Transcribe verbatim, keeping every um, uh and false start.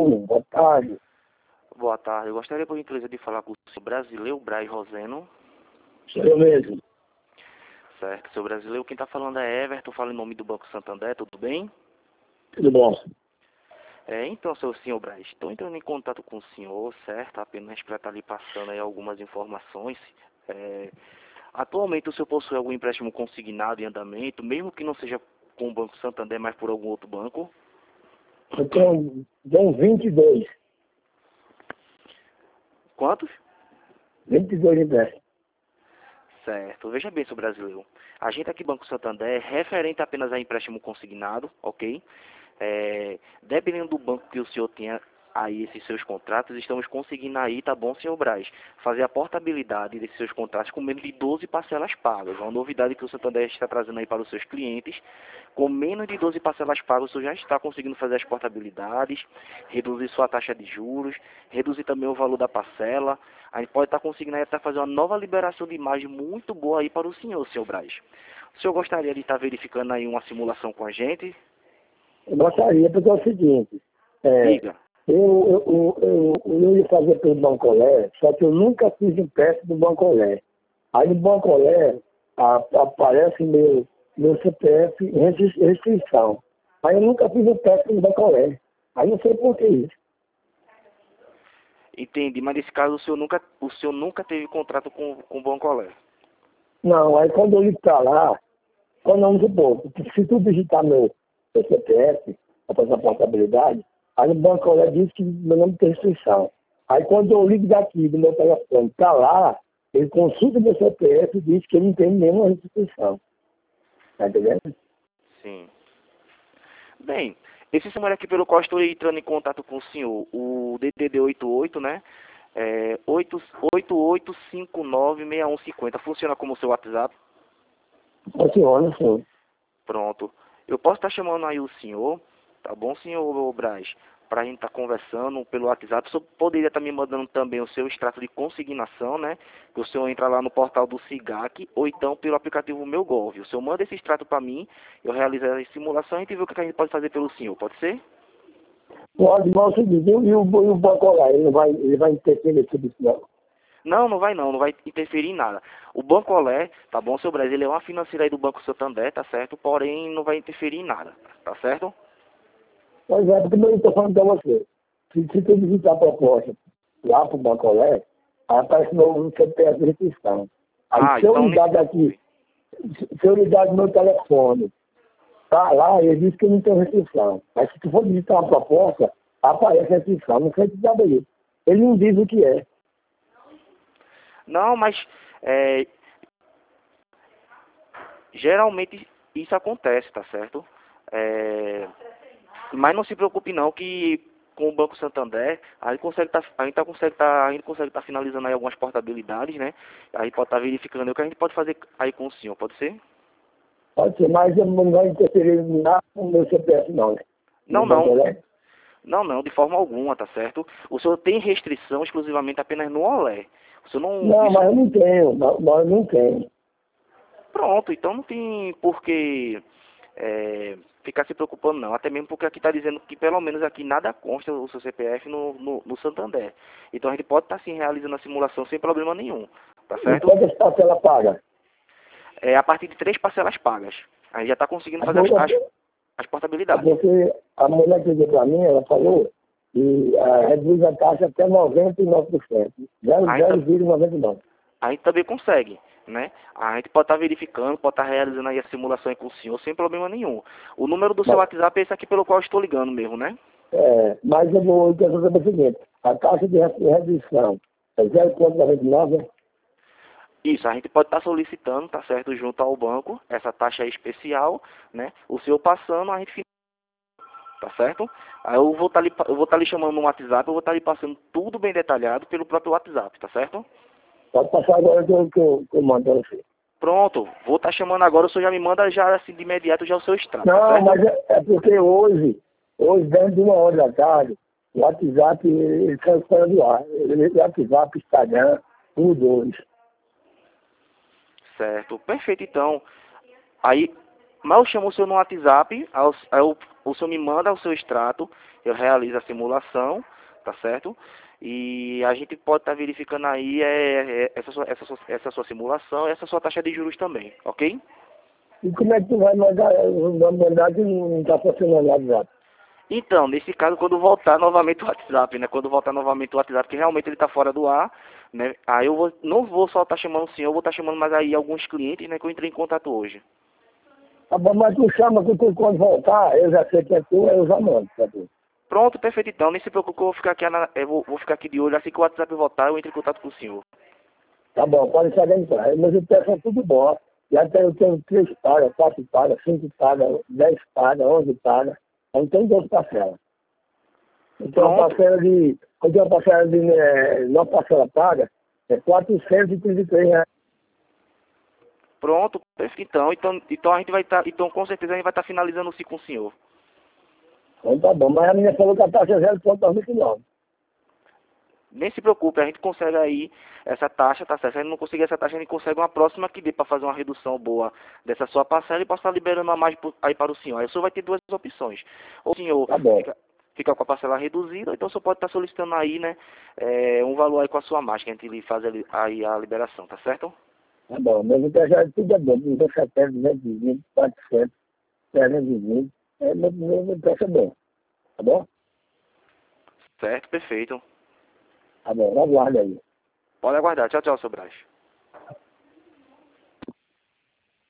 Roseno, boa tarde. Boa tarde. Eu gostaria, por gentileza, de falar com o senhor Brasileiro Braz Roseno. Sou eu mesmo. Certo, seu Brasileiro. Quem está falando é Everton, fala em nome do Banco Santander, tudo bem? Tudo bom? É, então, seu senhor Braz, estou entrando em contato com o senhor, certo? Apenas para estar lhe passando aí algumas informações. É, atualmente, o senhor possui algum empréstimo consignado em andamento, mesmo que não seja com o Banco Santander, mas por algum outro banco? Eu tenho, tenho vinte e dois. Quantos? vinte e dois empréstimos. Certo. Veja bem, seu Brasileiro. A gente aqui, Banco Santander, é referente apenas a empréstimo consignado, ok? É, dependendo do banco que o senhor tenha aí esses seus contratos, estamos conseguindo aí, tá bom, senhor Braz, fazer a portabilidade desses seus contratos com menos de doze parcelas pagas. Uma novidade que o Santander está trazendo aí para os seus clientes. Com menos de doze parcelas pagas, o senhor já está conseguindo fazer as portabilidades, reduzir sua taxa de juros, reduzir também o valor da parcela. A gente pode estar conseguindo aí até fazer uma nova liberação de imagem muito boa aí para o senhor, senhor Braz. O senhor gostaria de estar verificando aí uma simulação com a gente? Eu gostaria, porque é o seguinte, é, Diga. eu, eu, eu, eu, eu ia fazer pelo Bancolé, só que eu nunca fiz empréstimo do Bancolé. Aí no Bancolé a, aparece meu, meu C P F em restri- restrição. Aí eu nunca fiz empréstimo do Bancolé. Aí não sei por que isso. Entendi, mas nesse caso o senhor nunca, o senhor nunca teve contrato com, com o Bancolé. Não, aí quando eu ligo pra lá, quando vamos supor, se tu digitar meu, meu C P F, para fazer a portabilidade, aí o Bancolé diz que meu nome tem restrição. Aí quando eu ligo daqui do meu telefone pra lá, ele consulta meu C P F e diz que ele não tem nenhuma restrição. Tá entendendo? Sim. Bem, esse número aqui pelo qual estou entrando em contato com o senhor, o D D D oitenta e oito, né? É, oito oito cinco nove seis um cinco zero. Funciona como o seu WhatsApp? Funciona, sim. Pronto. Eu posso estar chamando aí o senhor, tá bom, senhor Braz? Para a gente estar conversando pelo WhatsApp. O senhor poderia estar me mandando também o seu extrato de consignação, né? Que o senhor entra lá no portal do SIGAC ou então pelo aplicativo Meu Gov. O senhor manda esse extrato para mim, eu realizo a simulação e a gente vê o que a gente pode fazer pelo senhor. Pode ser? Pode, mas é o seguinte, e o, e o Bancolé, ele vai, ele vai interferir nesse serviço, não? Não, não vai não, não vai interferir em nada. O Bancolé, tá bom, seu Brasil, ele é uma financeira aí do Banco Santander, tá certo? Porém, não vai interferir em nada, tá certo? Pois é, porque eu estou falando para você. Se, se tu visitar a proposta lá para o Bancolé, aí aparece no C P F de restrição. Aí Ah, se eu então nem se ligar daqui, preocupe. se se eu ligar do meu telefone, tá lá, ele diz que não tem restrição. Mas se tu for digitar uma proposta, aparece a restrição. Não sei se sabe isso. Ele não diz o que é. Não, mas é, geralmente isso acontece, tá certo? É, mas não se preocupe não que com o Banco Santander a gente consegue tá, a gente tá, consegue tá, a gente consegue tá finalizando aí algumas portabilidades, né? A gente pode estar verificando aí o que a gente pode fazer aí com o senhor, pode ser? Pode ser, mas eu não vai interferir nada no meu C P F não, né? No Não, não. Bancolé. Não, não, de forma alguma, tá certo? O senhor tem restrição exclusivamente apenas no Olé. O senhor não. Não, Isso, mas eu não tenho. Mas mas eu não tenho. pronto, então não tem por que é, ficar se preocupando não. Até mesmo porque aqui está dizendo que pelo menos aqui nada consta o seu C P F no, no, no Santander. Então a gente pode estar sim realizando a simulação sem problema nenhum. Tá E certo? quantas parcelas paga? É a partir de três parcelas pagas. A gente já está conseguindo A fazer as, as, mulher, as a portabilidades. porque a mulher que deu para mim, ela falou que ah, reduz a taxa até noventa e nove por cento. A gente, zero tam- vírgula noventa e nove. a gente também consegue, né? A gente pode estar verificando, pode estar realizando aí a simulação aí com o senhor sem problema nenhum. O número do seu Mas, WhatsApp é esse aqui pelo qual eu estou ligando mesmo, né? é, mas eu vou quero saber o seguinte, a taxa de re- redução é zero vírgula noventa e nove, né? Isso, a gente pode estar solicitando, tá certo, junto ao banco, essa taxa aí especial, né? O senhor passando, a gente fica, tá certo? Aí eu vou estar lhe, eu vou estar lhe chamando no WhatsApp, eu vou estar lhe passando tudo bem detalhado pelo próprio WhatsApp, tá certo? Pode passar agora que eu, que eu, que eu mando para você. Pronto, vou estar chamando agora, o senhor já me manda já assim de imediato já o seu extrato, tá Não, certo? mas é, é porque hoje, hoje, dentro de uma hora da tarde, o WhatsApp, ele saiu fora do ar. Ele, WhatsApp, Instagram, tudo hoje. Certo, perfeito então. Aí, mas eu chamo o senhor no WhatsApp, aí eu, aí eu o senhor me manda o seu extrato, eu realizo a simulação, tá certo? E a gente pode estar verificando aí é, é, essa, sua, essa, sua, essa sua simulação, essa sua taxa de juros também, ok? E como é que tu vai mandar, vai mandar que não está funcionando o WhatsApp? Então, nesse caso, quando voltar novamente o WhatsApp, né? Quando voltar novamente o WhatsApp, que realmente ele está fora do ar, né? Aí eu vou, não vou só estar chamando o senhor, eu vou estar chamando mais aí alguns clientes, né? Que eu entrei em contato hoje. Tá bom, mas tu chama que tu, quando voltar, eu já sei que é tu, eu já mando pra tu. Pronto, perfeito então. Nem se preocupe que eu vou ficar aqui, ana- eu vou, vou ficar aqui de olho. Assim que o WhatsApp voltar, eu entro em contato com o senhor. Tá bom, pode chegar em casa. Meus impressos são tudo bom. Já tenho, eu tenho três pagas, quatro pagas, cinco pagas, dez pagas, onze pagas. Eu não tenho duas parcelas. Eu tenho uma Pronto, parcela de. Eu tenho uma parcela de. É, uma parcela paga, é quatrocentos e trinta e três reais. pronto, perfeito então. Então, então a gente vai estar, então com certeza a gente vai estar finalizando sim com o senhor. Então tá bom, mas a menina falou que a taxa é zero vírgula vinte e nove. Nem se preocupe, a gente consegue aí essa taxa, tá certo? Se a gente não conseguir essa taxa, a gente consegue uma próxima que dê para fazer uma redução boa dessa sua parcela e posso estar liberando a mais pro- aí para o senhor. Aí o senhor vai ter duas opções. Ou o senhor Tá bom, fica, fica com a parcela reduzida, ou então o senhor pode estar solicitando aí, né, é, um valor aí com a sua margem, que a gente lhe faz ali- aí a liberação, tá certo? tá bom. Meus empresários tudo é bom. duzentos e setenta, duzentos e vinte, quatrocentos, trezentos e vinte. É, meu, meu impresso é bom. Tá bom? Certo, perfeito. Tá bom, aguarda aí. Pode aguardar. Tchau, tchau, seu Brás.